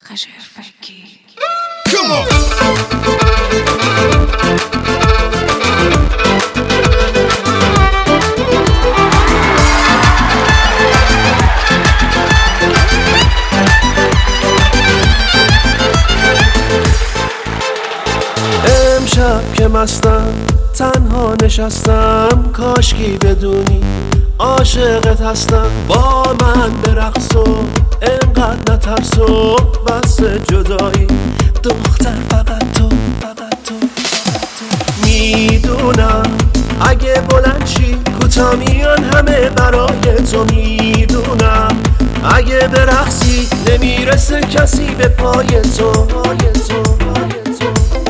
خشرفکی. امشب که مستم تنها نشستم، کاشکی بدونی عاشقت هستم. با من برقص و انقدر نترس و بس جدایی، دختر فقط تو، فقط تو، فقط تو. میدونم اگه بلند شی کوتا میان همه برای تو. میدونم اگه برقصی نمیرسه کسی به پای تو، پای تو، پای تو.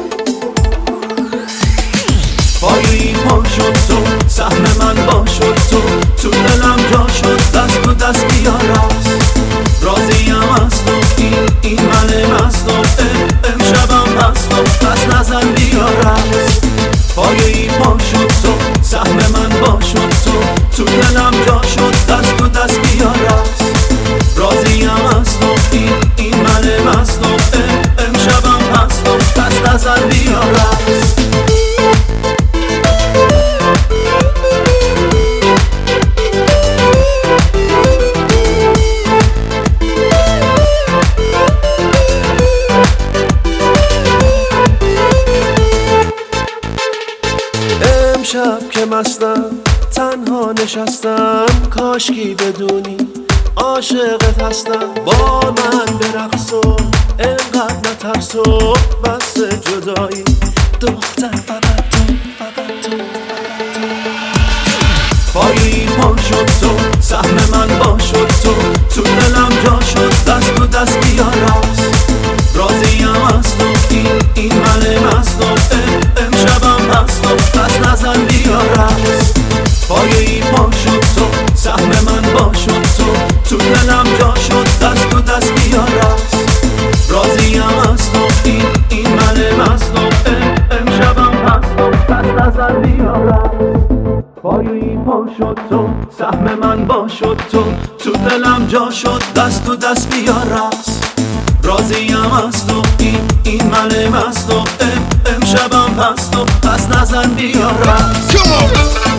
پایی پا شد تو، سهم من با شد تو دلم جا شد. دست تو دست بیا راست، راضیم از تو، این من مست و امشبم هست و پس نزن بیا راست. پایی پا شد تو، سهم من با شد تو دلم جا شد. دست تو دست بیا راست، راضیم از تو، این من مست و امشبم هست و پس نزن بیا راست. امشب که مستم تنها نشستم، کاشکی بدونی عاشقت هستم. با من برقص و انقدر نترس و بس جدایی، دختر فقط تو، فقط تو، فقط تو. پایی پا شد تو، سهم من با شد تو دلم جا شد. دست تو دست بیا راست، راضیم از تو، این من مست و امشبم هست و پس نزن بیا راست. پایی پا شد تو، سهم من با شد تو دلم جا شد. دست تو دست بیا راست، راضیم از تو، این من مست و امشبم هست و پس نزن بیا راست. پایی پا شد تو، سهم من با شد تو دلم جا شد. دست تو دست بیا راست، راضیم از تو، این من مست و امشبم هست و پس نزن بیا راست.